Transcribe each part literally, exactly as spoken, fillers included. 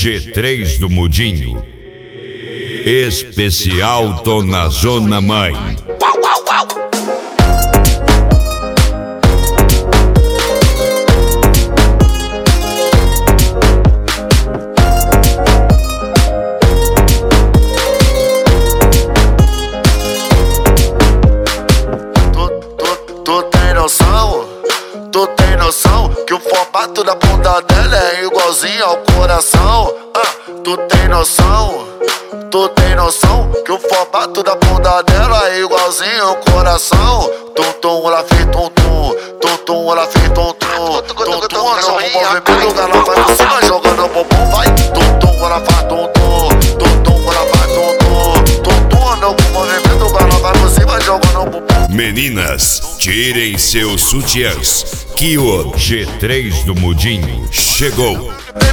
G três do Mudinho. Especial Tô na Zona Mãe. Uau, uau, uau. Tu tem noção? Tu tem noção que o formato da bunda dela é igualzinho ao coração? Ah, tu tem noção? Tu tem noção que o formato da bunda dela é igualzinho ao coração? Tum tum, ela fez tum tum, tum tum, ela fez tum tum, tum tum, ela no movimento, ela vai pra cima jogando o bumbum, vai. Tum tum, ela faz tum tum, tum tum, ela faz tum tum, tum tum, no movimento, ela vai pra cima jogando o bumbum. Meninas, tirem seus sutiãs, que o G três do Mudinho chegou.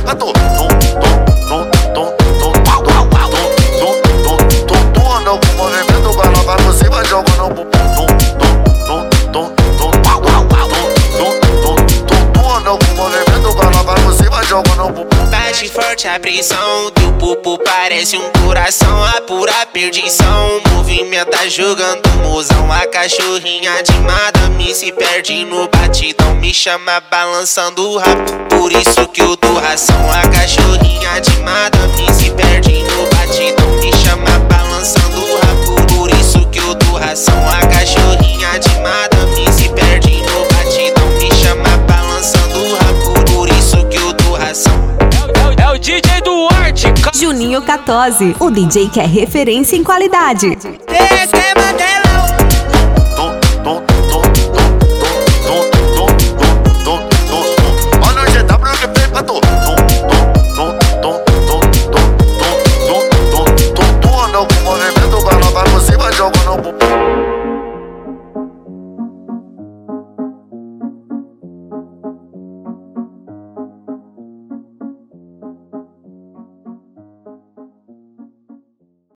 Baixe forte a pressão, teu pupo parece um coração, a pura perdição. Movimenta jogando mozão, a cachorrinha de madame se perde no batidão, me chama balançando o rabo, por isso que eu dou ração. A cachorrinha de madame se perde no batidão, me chama balançando o rabo, por isso que eu dou ração. A cachorrinha de madame se perde no batidão, me chama balançando o rabo, por isso que eu dou ração. É o D J Duarte. Juninho Catose, o D J que é referência em qualidade. Esquema dela.